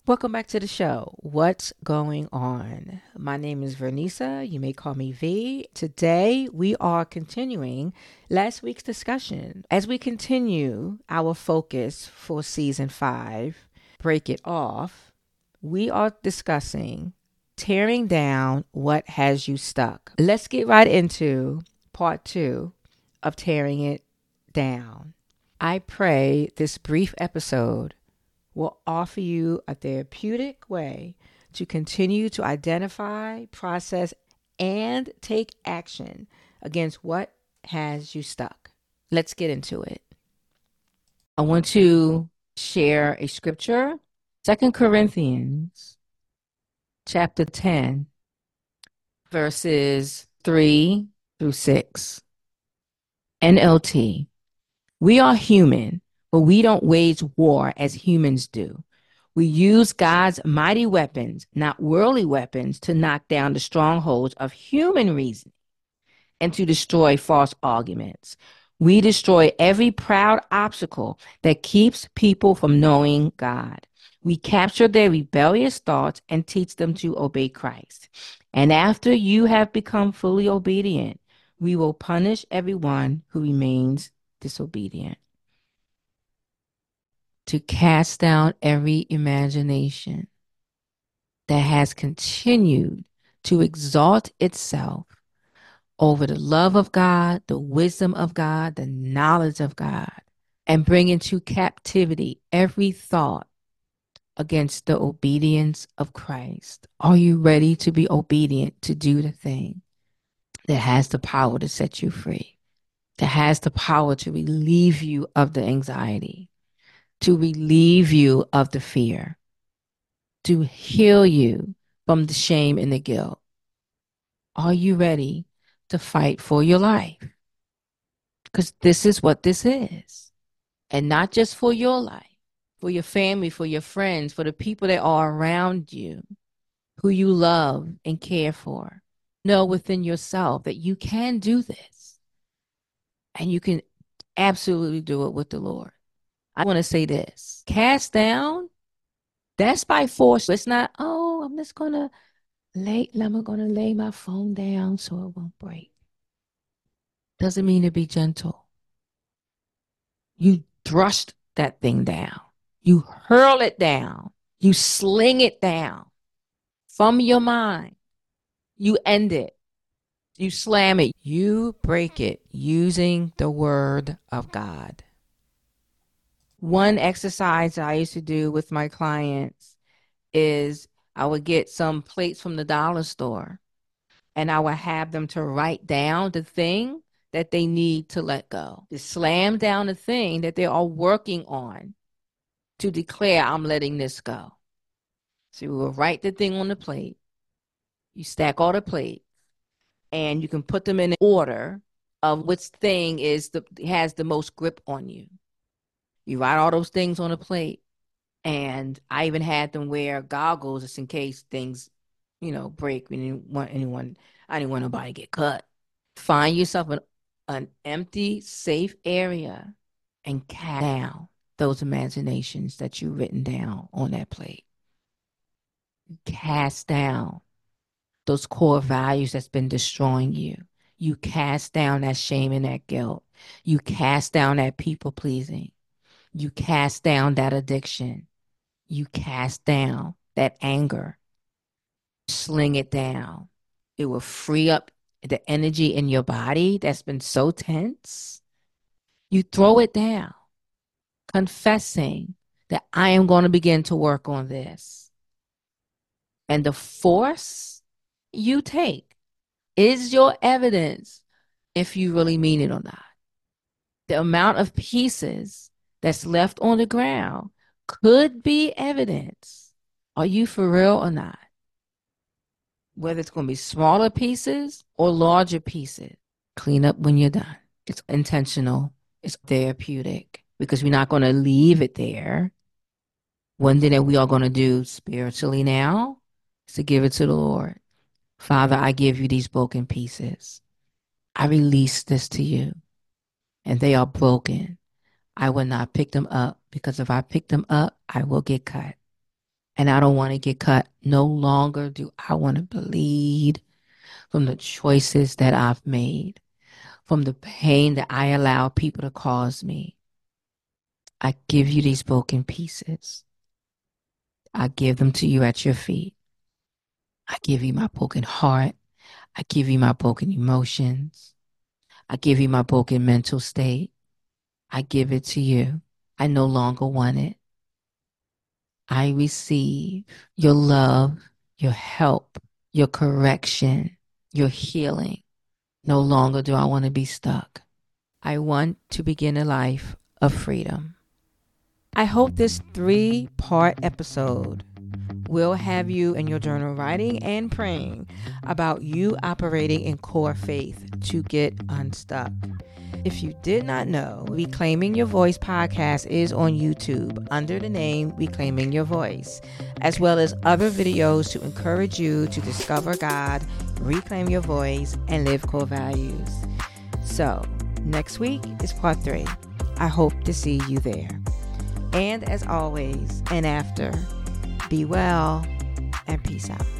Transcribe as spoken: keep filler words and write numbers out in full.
Welcome back to the show. What's going on? My name is Vernisa. You may call me V. Today we are continuing last week's discussion. As we continue our focus for season five, Break It Off, we are discussing tearing down what has you stuck. Let's get right into part two of tearing it down. I pray this brief episode will offer you a therapeutic way to continue to identify, process, and take action against what has you stuck. Let's get into it. I want to share a scripture, Second Corinthians chapter ten, verses three through six. N L T. We are human, but we don't wage war as humans do. We use God's mighty weapons, not worldly weapons, to knock down the strongholds of human reason and to destroy false arguments. We destroy every proud obstacle that keeps people from knowing God. We capture their rebellious thoughts and teach them to obey Christ. And after you have become fully obedient, we will punish everyone who remains disobedient. To cast down every imagination that has continued to exalt itself over the love of God, the wisdom of God, the knowledge of God, and bring into captivity every thought against the obedience of Christ. Are you ready to be obedient to do the thing that has the power to set you free, that has the power to relieve you of the anxiety, to relieve you of the fear, to heal you from the shame and the guilt? Are you ready to fight for your life? Because this is what this is. And not just for your life, for your family, for your friends, for the people that are around you, who you love and care for. Know within yourself that you can do this. And you can absolutely do it with the Lord. I want to say this. Cast down, that's by force. It's not, oh, I'm just going to lay, I'm going to lay my phone down so it won't break. Doesn't mean to be gentle. You thrust that thing down. You hurl it down. You sling it down from your mind. You end it. You slam it. You break it using the word of God. One exercise I used to do with my clients is I would get some plates from the dollar store and I would have them to write down the thing that they need to let go. To slam down the thing that they are working on to declare, I'm letting this go. So you will write the thing on the plate. You stack all the plates and you can put them in order of which thing is the has the most grip on you. You write all those things on a plate. And I even had them wear goggles just in case things, you know, break. We didn't want anyone, I didn't want nobody to get cut. Find yourself an, an empty, safe area and cast down those imaginations that you've written down on that plate. Cast down those core values that's been destroying you. You cast down that shame and that guilt. You cast down that people pleasing. You cast down that addiction. You cast down that anger. Sling it down. It will free up the energy in your body that's been so tense. You throw it down, confessing that I am going to begin to work on this. And the force you take is your evidence if you really mean it or not. The amount of pieces that's left on the ground could be evidence. Are you for real or not? Whether it's going to be smaller pieces or larger pieces, clean up when you're done. It's intentional. It's therapeutic because we're not going to leave it there. One thing that we are going to do spiritually now is to give it to the Lord. Father, I give you these broken pieces. I release this to you, and they are broken. I will not pick them up because if I pick them up, I will get cut. And I don't want to get cut. No longer do I want to bleed from the choices that I've made, from the pain that I allow people to cause me. I give you these broken pieces. I give them to you at your feet. I give you my broken heart. I give you my broken emotions. I give you my broken mental state. I give it to you. I no longer want it. I receive your love, your help, your correction, your healing. No longer do I want to be stuck. I want to begin a life of freedom. I hope this three-part episode will have you in your journal writing and praying about you operating in core faith to get unstuck. If you did not know, Reclaiming Your Voice podcast is on YouTube under the name Reclaiming Your Voice, as well as other videos to encourage you to discover God, reclaim your voice, and live core values. So, next week is part three. I hope to see you there. And as always, and after, be well and peace out.